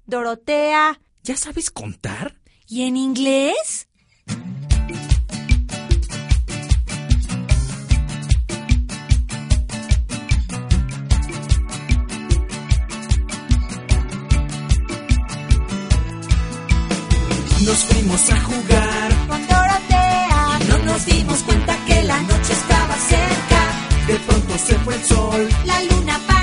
Dorotea. ¿Ya sabes contar? ¿Y en inglés? Nos fuimos a jugar Con Dorotea. y no nos dimos cuenta que la noche estaba cerca. De pronto se fue el sol. La luna